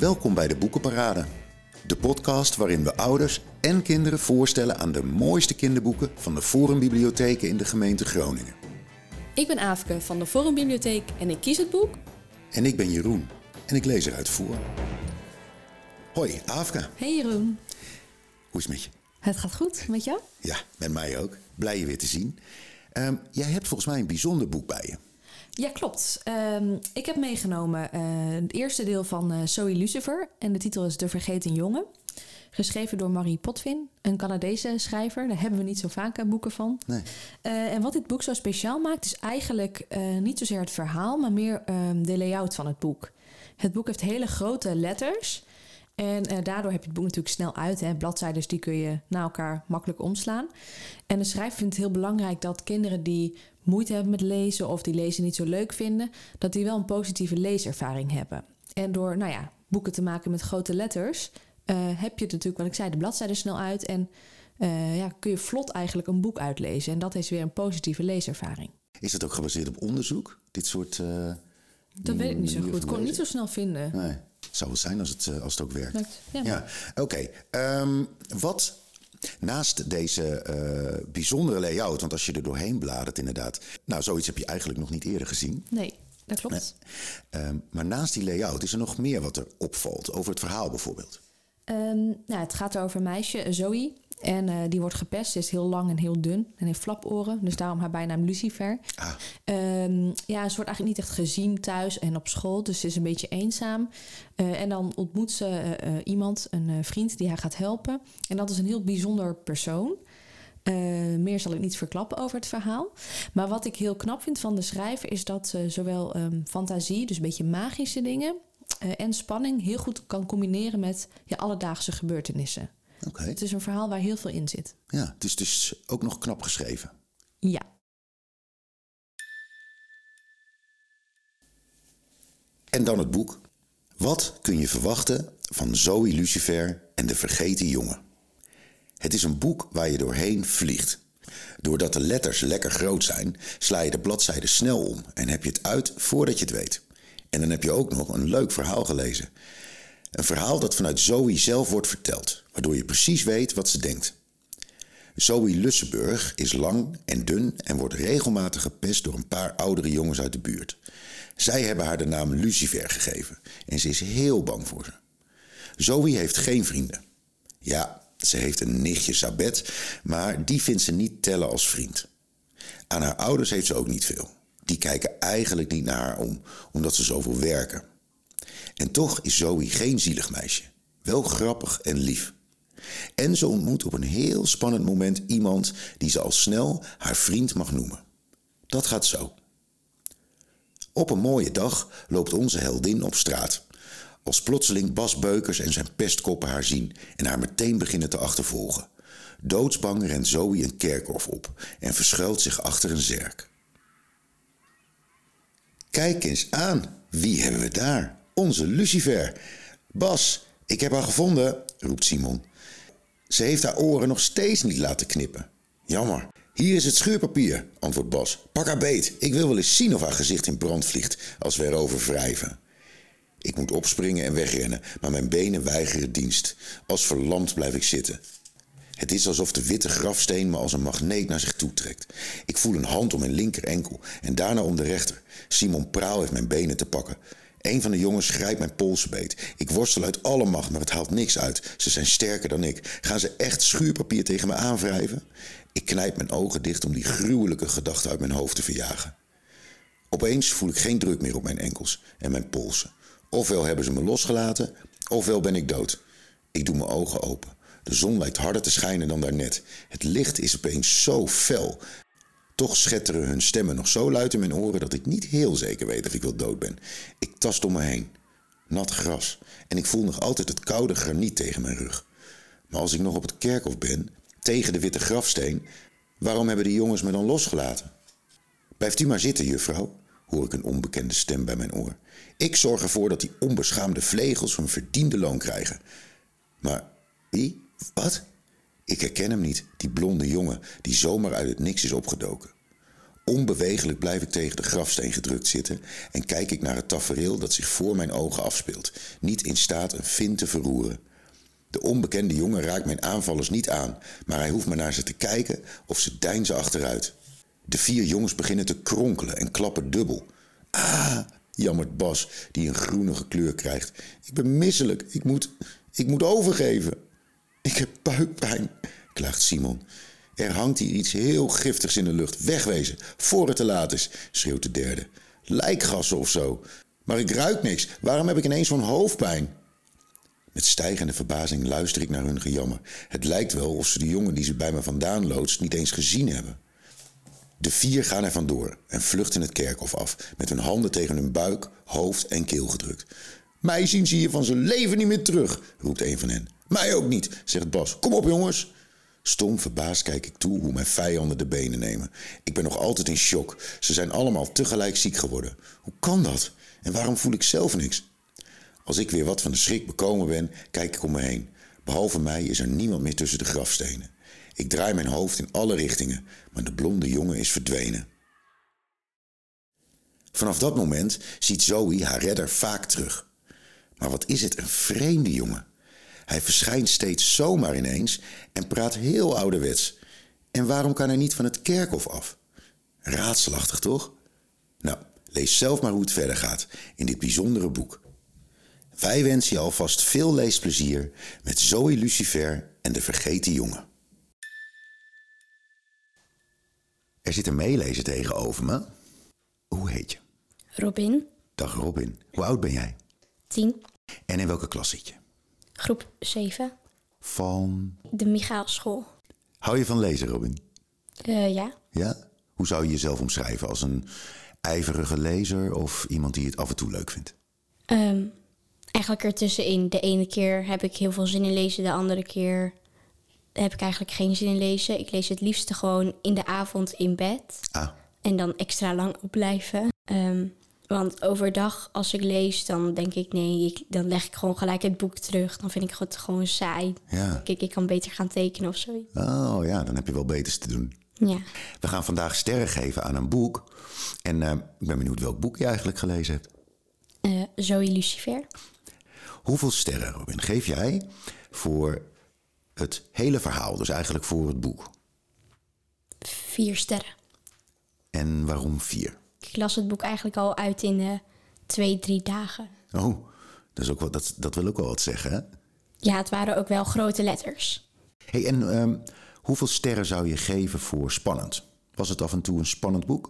Welkom bij de Boekenparade. De podcast waarin we ouders en kinderen voorstellen aan de mooiste kinderboeken van de Forumbibliotheken in de gemeente Groningen. Ik ben Aafke van de Forumbibliotheek en ik kies het boek. En ik ben Jeroen en ik lees eruit voor. Hoi, Aafke. Hey Jeroen. Hoe is het met je? Het gaat goed, met jou? Ja, met mij ook. Blij je weer te zien. Jij hebt volgens mij een bijzonder boek bij je. Ja, klopt. Ik heb meegenomen het eerste deel van Zoe Lucifer. En de titel is De Vergeten Jongen. Geschreven door Marie Potvin, een Canadese schrijver. Daar hebben we niet zo vaak boeken van. Nee. En wat dit boek zo speciaal maakt, is eigenlijk niet zozeer het verhaal, maar meer de layout van het boek. Het boek heeft hele grote letters. En daardoor heb je het boek natuurlijk snel uit. Hè? Bladzijden die kun je na elkaar makkelijk omslaan. En de schrijver vindt het heel belangrijk dat kinderen die moeite hebben met lezen of die lezen niet zo leuk vinden, dat die wel een positieve leeservaring hebben. En door boeken te maken met grote letters heb je natuurlijk, wat ik zei, de bladzijden snel uit en kun je vlot eigenlijk een boek uitlezen. En dat is weer een positieve leeservaring. Is het ook gebaseerd op onderzoek? Dit soort dat weet ik niet zo goed. Ik kon het niet zo snel vinden. Nee. Het zou wel zijn als het ook werkt. Ja. Oké. Wat naast deze bijzondere layout, want als je er doorheen bladert inderdaad, zoiets heb je eigenlijk nog niet eerder gezien. Nee, dat klopt. Maar naast die layout is er nog meer wat er opvalt, over het verhaal bijvoorbeeld. Het gaat over een meisje, Zoe. En die wordt gepest. Ze is heel lang en heel dun en heeft flaporen. Dus daarom haar bijnaam Lucifer. Ze wordt eigenlijk niet echt gezien thuis en op school. Dus ze is een beetje eenzaam. En dan ontmoet ze iemand, een vriend die haar gaat helpen. En dat is een heel bijzonder persoon. Meer zal ik niet verklappen over het verhaal. Maar wat ik heel knap vind van de schrijver is dat ze zowel fantasie, dus een beetje magische dingen, en spanning heel goed kan combineren met alledaagse gebeurtenissen. Okay. Het is een verhaal waar heel veel in zit. Ja, het is dus ook nog knap geschreven. Ja. En dan het boek. Wat kun je verwachten van Zoe Lucifer en de Vergeten Jongen? Het is een boek waar je doorheen vliegt. Doordat de letters lekker groot zijn, sla je de bladzijden snel om en heb je het uit voordat je het weet. En dan heb je ook nog een leuk verhaal gelezen. Een verhaal dat vanuit Zoe zelf wordt verteld, waardoor je precies weet wat ze denkt. Zoe Lussenburg is lang en dun en wordt regelmatig gepest door een paar oudere jongens uit de buurt. Zij hebben haar de naam Lucifer gegeven en ze is heel bang voor ze. Zoe heeft geen vrienden. Ja, ze heeft een nichtje Sabet, maar die vindt ze niet tellen als vriend. Aan haar ouders heeft ze ook niet veel. Die kijken eigenlijk niet naar haar omdat ze zoveel werken. En toch is Zoe geen zielig meisje. Wel grappig en lief. En ze ontmoet op een heel spannend moment iemand die ze al snel haar vriend mag noemen. Dat gaat zo. Op een mooie dag loopt onze heldin op straat. Als plotseling Bas Beukers en zijn pestkoppen haar zien en haar meteen beginnen te achtervolgen. Doodsbang rent Zoe een kerkhof op en verschuilt zich achter een zerk. Kijk eens aan, wie hebben we daar? Onze Lucifer. Bas, ik heb haar gevonden, roept Simon. Ze heeft haar oren nog steeds niet laten knippen. Jammer. Hier is het schuurpapier, antwoordt Bas. Pak haar beet. Ik wil wel eens zien of haar gezicht in brand vliegt als we erover wrijven. Ik moet opspringen en wegrennen, maar mijn benen weigeren dienst. Als verlamd blijf ik zitten. Het is alsof de witte grafsteen me als een magneet naar zich toe trekt. Ik voel een hand om mijn linker enkel en daarna om de rechter. Simon Praal heeft mijn benen te pakken. Een van de jongens grijpt mijn polsen beet. Ik worstel uit alle macht, maar het haalt niks uit. Ze zijn sterker dan ik. Gaan ze echt schuurpapier tegen me aanwrijven? Ik knijp mijn ogen dicht om die gruwelijke gedachte uit mijn hoofd te verjagen. Opeens voel ik geen druk meer op mijn enkels en mijn polsen. Ofwel hebben ze me losgelaten, ofwel ben ik dood. Ik doe mijn ogen open. De zon lijkt harder te schijnen dan daarnet. Het licht is opeens zo fel. Toch schetteren hun stemmen nog zo luid in mijn oren dat ik niet heel zeker weet of ik wel dood ben. Ik tast om me heen. Nat gras. En ik voel nog altijd het koude graniet tegen mijn rug. Maar als ik nog op het kerkhof ben, tegen de witte grafsteen, waarom hebben die jongens me dan losgelaten? Blijft u maar zitten, juffrouw, hoor ik een onbekende stem bij mijn oor. Ik zorg ervoor dat die onbeschaamde vlegels hun verdiende loon krijgen. Maar wie? Wat? Ik herken hem niet, die blonde jongen die zomaar uit het niks is opgedoken. Onbeweeglijk blijf ik tegen de grafsteen gedrukt zitten en kijk ik naar het tafereel dat zich voor mijn ogen afspeelt, niet in staat een vin te verroeren. De onbekende jongen raakt mijn aanvallers niet aan, maar hij hoeft maar naar ze te kijken of ze deinzen achteruit. De 4 jongens beginnen te kronkelen en klappen dubbel. Ah, jammert Bas, die een groenige kleur krijgt. Ik ben misselijk, ik moet overgeven. Ik heb buikpijn, klaagt Simon. Er hangt hier iets heel giftigs in de lucht. Wegwezen, voor het te laat is, schreeuwt de derde. Lijkgassen of zo. Maar ik ruik niks. Waarom heb ik ineens zo'n hoofdpijn? Met stijgende verbazing luister ik naar hun gejammer. Het lijkt wel of ze de jongen die ze bij me vandaan loodst niet eens gezien hebben. De 4 gaan er vandoor en vluchten het kerkhof af, met hun handen tegen hun buik, hoofd en keel gedrukt. Mij zien ze hier van zijn leven niet meer terug, roept een van hen. Mij ook niet, zegt Bas. Kom op, jongens. Stom verbaasd kijk ik toe hoe mijn vijanden de benen nemen. Ik ben nog altijd in shock. Ze zijn allemaal tegelijk ziek geworden. Hoe kan dat? En waarom voel ik zelf niks? Als ik weer wat van de schrik bekomen ben, kijk ik om me heen. Behalve mij is er niemand meer tussen de grafstenen. Ik draai mijn hoofd in alle richtingen, maar de blonde jongen is verdwenen. Vanaf dat moment ziet Zoe haar redder vaak terug. Maar wat is het een vreemde jongen. Hij verschijnt steeds zomaar ineens en praat heel ouderwets. En waarom kan hij niet van het kerkhof af? Raadselachtig, toch? Nou, lees zelf maar hoe het verder gaat in dit bijzondere boek. Wij wensen je alvast veel leesplezier met Zoe Lucifer en de Vergeten Jongen. Er zit een meelezer tegenover me. Hoe heet je? Robin, Dag Robin. Hoe oud ben jij? 10, En in welke klas zit je? groep 7, Van... de Michaelschool. Hou je van lezen, Robin? Ja, Ja? Hoe zou je jezelf omschrijven? Als een ijverige lezer of iemand die het af en toe leuk vindt? eigenlijk ertussenin. De ene keer heb ik heel veel zin in lezen, de andere keer heb ik eigenlijk geen zin in lezen. Ik lees het liefste gewoon in de avond in bed Ah, en dan extra lang opblijven. Want overdag als ik lees, dan denk ik nee, dan leg ik gewoon gelijk het boek terug. Dan vind ik het gewoon saai. ja. Ik kan beter gaan tekenen of zoiets. Oh ja, dan heb je wel beters te doen. Ja. We gaan vandaag sterren geven aan een boek. En ik ben benieuwd welk boek je eigenlijk gelezen hebt. Zoe Lucifer. Hoeveel sterren, Robin, geef jij voor het hele verhaal? Dus eigenlijk voor het boek. 4 sterren. En waarom 4? Ik las het boek eigenlijk al uit in 2-3 dagen. Oh, dat, is ook wel, dat wil ook wel wat zeggen, hè? Ja, het waren ook wel grote letters. Hey, en hoeveel sterren zou je geven voor spannend? Was het af en toe een spannend boek?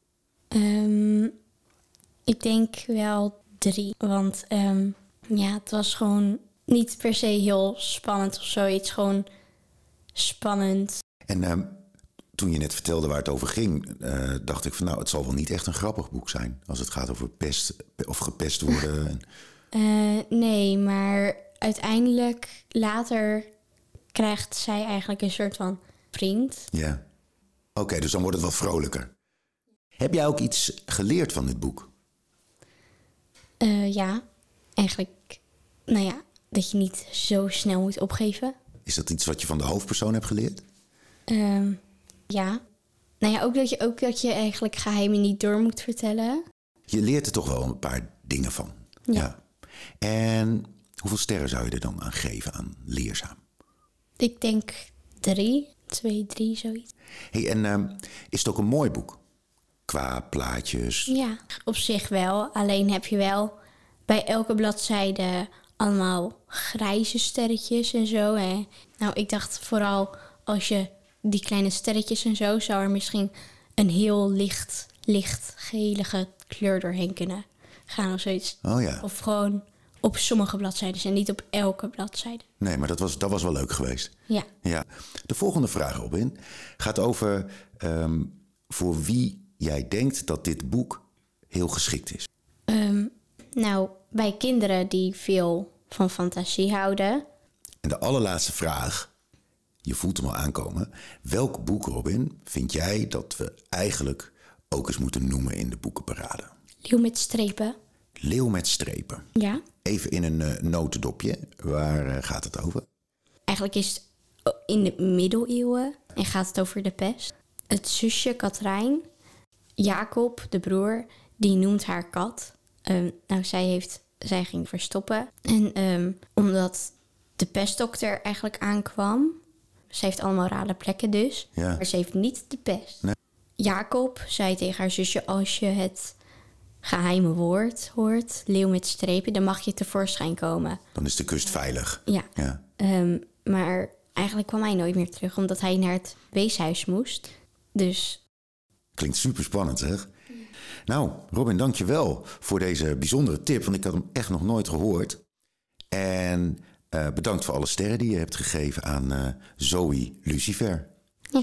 Ik denk wel 3. Want ja, het was gewoon niet per se heel spannend of zoiets. Gewoon spannend. En toen je net vertelde waar het over ging, dacht ik van nou, het zal wel niet echt een grappig boek zijn. Als het gaat over pest of gepest worden. Nee, maar uiteindelijk later krijgt zij eigenlijk een soort van vriend. Ja. Oké, dus dan wordt het wat vrolijker. Heb jij ook iets geleerd van dit boek? Ja, eigenlijk, nou ja, dat je niet zo snel moet opgeven. Is dat iets wat je van de hoofdpersoon hebt geleerd? Ja. Nou ja, ook dat je eigenlijk geheimen niet door moet vertellen. Je leert er toch wel een paar dingen van. Ja. En hoeveel sterren zou je er dan aan geven aan leerzaam? Ik denk 3, 2, 3, zoiets. Hey, en is het ook een mooi boek? Qua plaatjes? Ja, op zich wel. Alleen heb je wel bij elke bladzijde allemaal grijze sterretjes en zo. Hè. Nou, ik dacht vooral als je die kleine sterretjes en zo, zou er misschien een heel licht gelige kleur doorheen kunnen gaan of zoiets. Oh ja. Of gewoon op sommige bladzijden en niet op elke bladzijde. Nee, maar dat was wel leuk geweest. Ja. Ja. De volgende vraag, Robin, gaat over voor wie jij denkt dat dit boek heel geschikt is. Nou, bij kinderen die veel van fantasie houden. En de allerlaatste vraag, je voelt hem al aankomen. Welk boek, Robin, vind jij dat we eigenlijk ook eens moeten noemen in de boekenparade? Leeuw met strepen. Leeuw met strepen. Ja. Even in een notendopje. Waar gaat het over? Eigenlijk is het in de middeleeuwen en gaat het over de pest. Het zusje Katrijn, Jacob, de broer, die noemt haar kat. Zij ging verstoppen. En omdat de pestdokter eigenlijk aankwam... Ze heeft allemaal rare plekken dus. Ja. Maar ze heeft niet de pest. Nee. Jacob zei tegen haar zusje... als je het geheime woord hoort, leeuw met strepen... dan mag je tevoorschijn komen. Dan is de kust veilig. Ja. Ja. Maar eigenlijk kwam hij nooit meer terug... omdat hij naar het weeshuis moest. Dus... Klinkt super spannend, zeg. Nou, Robin, dank je wel voor deze bijzondere tip... want ik had hem echt nog nooit gehoord. En bedankt voor alle sterren die je hebt gegeven aan Zoe Lucifer. Ja.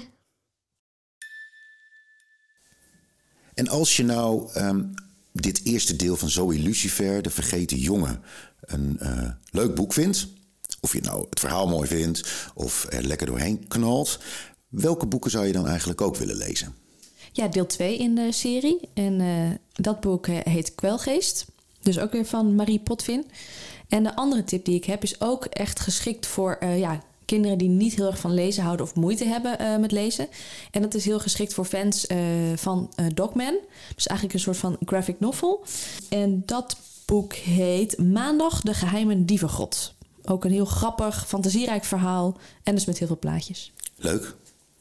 En als je nou dit eerste deel van Zoe Lucifer, De Vergeten Jongen, een leuk boek vindt... of je nou het verhaal mooi vindt of er lekker doorheen knalt... welke boeken zou je dan eigenlijk ook willen lezen? Ja, deel 2 in de serie. En dat boek heet Kwelgeest. Dus ook weer van Marie Potvin. En de andere tip die ik heb is ook echt geschikt voor kinderen die niet heel erg van lezen houden of moeite hebben met lezen. En dat is heel geschikt voor fans van Dogman. Dus eigenlijk een soort van graphic novel. En dat boek heet Maandag, de geheime dievengod. Ook een heel grappig, fantasierijk verhaal. En dus met heel veel plaatjes. Leuk.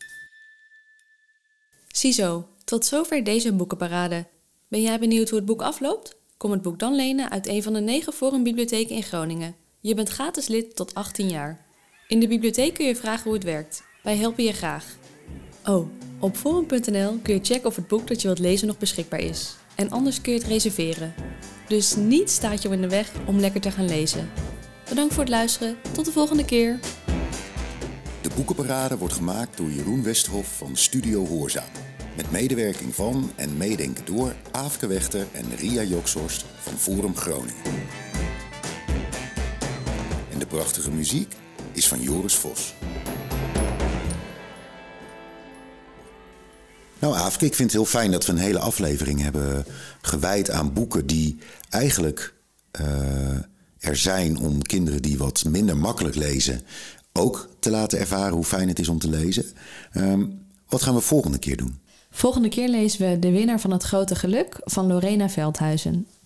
Ziezo, tot zover deze boekenparade. Ben jij benieuwd hoe het boek afloopt? Kom het boek dan lenen uit een van de 9 forumbibliotheken in Groningen. Je bent gratis lid tot 18 jaar. In de bibliotheek kun je vragen hoe het werkt. Wij helpen je graag. Oh, op forum.nl kun je checken of het boek dat je wilt lezen nog beschikbaar is. En anders kun je het reserveren. Dus niets staat je in de weg om lekker te gaan lezen. Bedankt voor het luisteren. Tot de volgende keer. De boekenparade wordt gemaakt door Jeroen Westerhof van Studio Hoorzaam. Met medewerking van en meedenken door Aafke Wechter en Ria Jokshorst van Forum Groningen. En de prachtige muziek is van Joris Vos. Nou Aafke, ik vind het heel fijn dat we een hele aflevering hebben gewijd aan boeken die eigenlijk er zijn om kinderen die wat minder makkelijk lezen ook te laten ervaren hoe fijn het is om te lezen. Wat gaan we volgende keer doen? Volgende keer lezen we De winnaar van het grote geluk van Lorena Veldhuizen.